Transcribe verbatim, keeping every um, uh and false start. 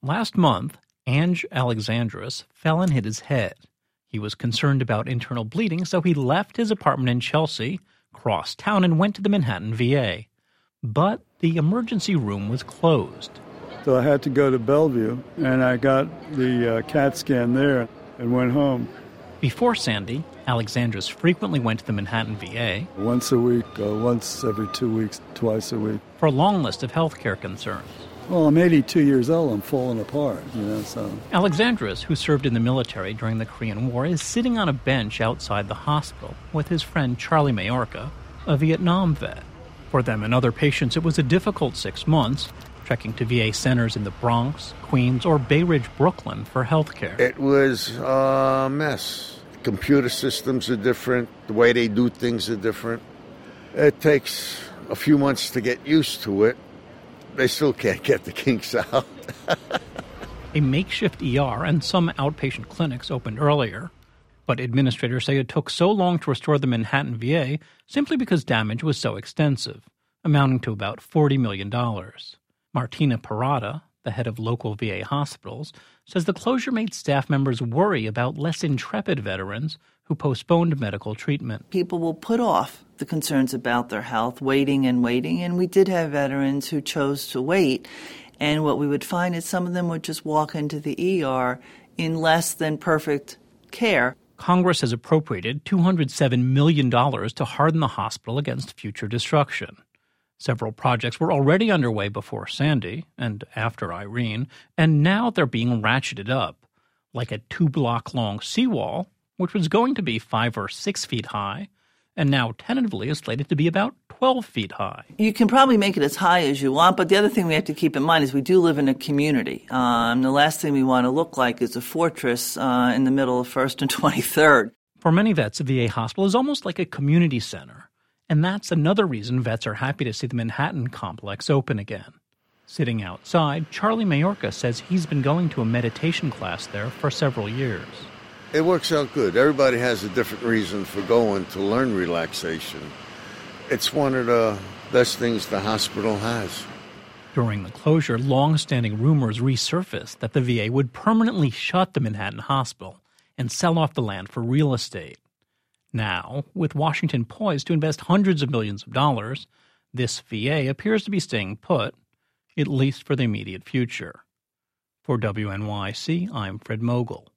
Last month, Ange Alexandros fell and hit his head. He was concerned about internal bleeding, so he left his apartment in Chelsea, crossed town, and went to the Manhattan V A. But the emergency room was closed. So I had to go to Bellevue, and I got the uh, CAT scan there and went home. Before Sandy, Alexandros frequently went to the Manhattan V A. Once a week, uh, once every two weeks, twice a week. For a long list of health care concerns. Well, I'm eighty-two years old. I'm falling apart, you know, so... Alexandros, who served in the military during the Korean War, is sitting on a bench outside the hospital with his friend Charlie Mayorka, a Vietnam vet. For them and other patients, it was a difficult six months, trekking to V A centers in the Bronx, Queens, or Bay Ridge, Brooklyn for health care. It was a mess. Computer systems are different. The way they do things are different. It takes a few months to get used to it. They still can't get the kinks out. A makeshift E R and some outpatient clinics opened earlier, but administrators say it took so long to restore the Manhattan V A simply because damage was so extensive, amounting to about forty million dollars. Martina Parada, the head of local V A hospitals, says the closure made staff members worry about less intrepid veterans who postponed medical treatment. People will put off the concerns about their health, waiting and waiting, and we did have veterans who chose to wait. And what we would find is some of them would just walk into the E R in less than perfect care. Congress has appropriated two hundred seven million dollars to harden the hospital against future destruction. Several projects were already underway before Sandy and after Irene, and now they're being ratcheted up, like a two-block-long seawall, which was going to be five or six feet high, and now tentatively is slated to be about twelve feet high. You can probably make it as high as you want, but the other thing we have to keep in mind is we do live in a community. Um, the last thing we want to look like is a fortress uh, in the middle of First and twenty-third. For many vets, a V A hospital is almost like a community center, and that's another reason vets are happy to see the Manhattan complex open again. Sitting outside, Charlie Mayorka says he's been going to a meditation class there for several years. It works out good. Everybody has a different reason for going to learn relaxation. It's one of the best things the hospital has. During the closure, long-standing rumors resurfaced that the V A would permanently shut the Manhattan hospital and sell off the land for real estate. Now, with Washington poised to invest hundreds of millions of dollars, this V A appears to be staying put, at least for the immediate future. For W N Y C, I'm Fred Mogul.